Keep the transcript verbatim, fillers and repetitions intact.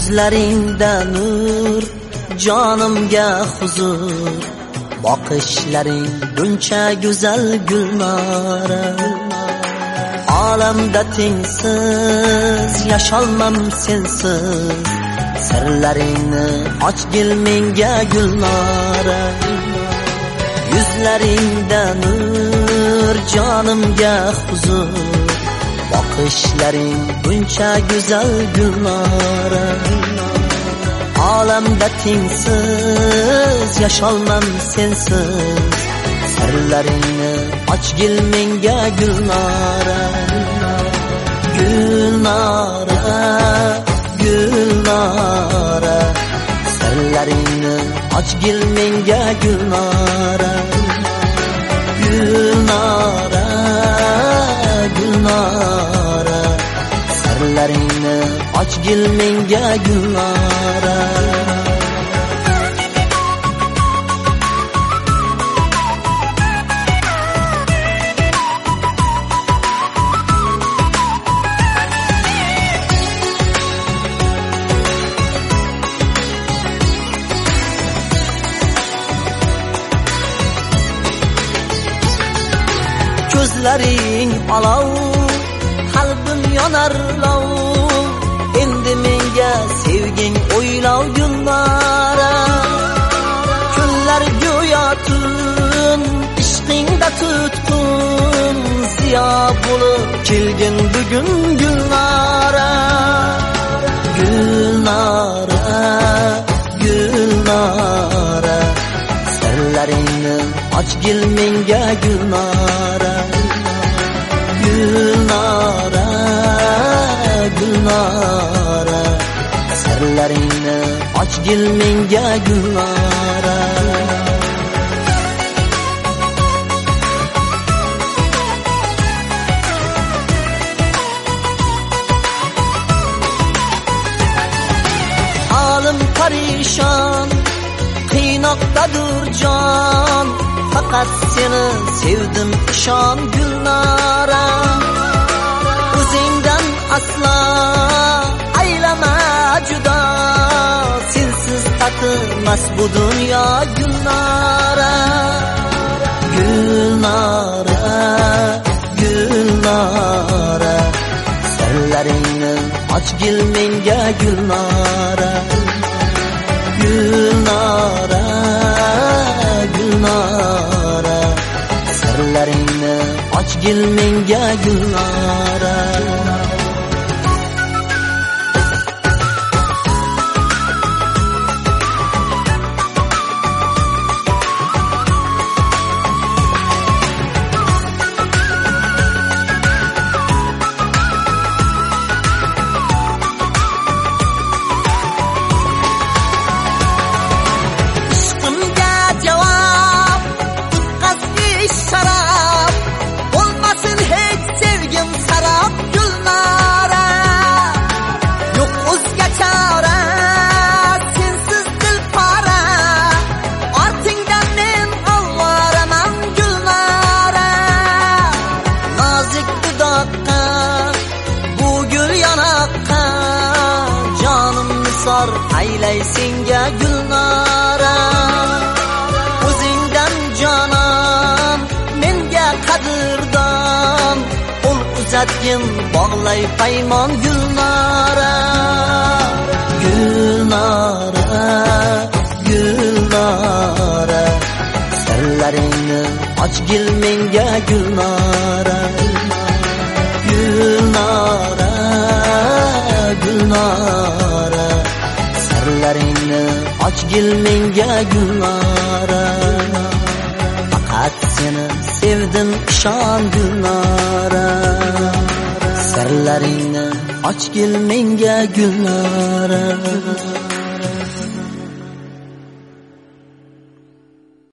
Yuzlaringda nur, jonimga huzur, boqishlaring buncha go'zal Gulnora. Olamda tengsiz yasholmam sensiz, sirlaringni ochgil menga Gulnora. Yuzlaringda nur, jonimga huzur, boqishlaring buncha go'zal Gulnora. Olamda tengsiz yasholmam sensiz, sirlaringni ochgil menga Gulnora. Gulnora, Gulnora, sirlaringni ochgil menga Gulnora. Gulnora, Gulnora, sirlaringni ochgil menga Gulnora. Ko'zlaring olov, qalbim yonar lov, endi menga sevging o'ylov Gulnora. Kunlar go'yo tun, ishqingda tutqun, ziyo bo'lib kelgin bugun Gulnora. Gulnora, Gulnora, sirlaringni ochgil menga Gulnora. Gulnora, Gulnora, sirlaringni ochgil menga Gulnora. Halim parishon, qiynoqdadir jon, faqat seni sevdim ishon Gulnora. O'zingdan aslo aylama judo, sensiz tatimas bu dunyo Gulnora. Gulnora, Gulnora, sirlaringni ochgil menga Gulnora. Gulnora, Gulnora, sirlaringni ochgil menga Gulnora. Aylay senga Gulnora. O'zingdan jonon, menga qadrdon, qo'l uzatgin bog'lay paymon Gulnora. Gulnora, Gulnora, sirlaringni ochgil menga Gulnora. Gulnora, Gulnora, sirlaringni ochgil menga Gulnora. Faqat seni sevdim ishon Gulnora. Sirlaringni ochgil menga Gulnora.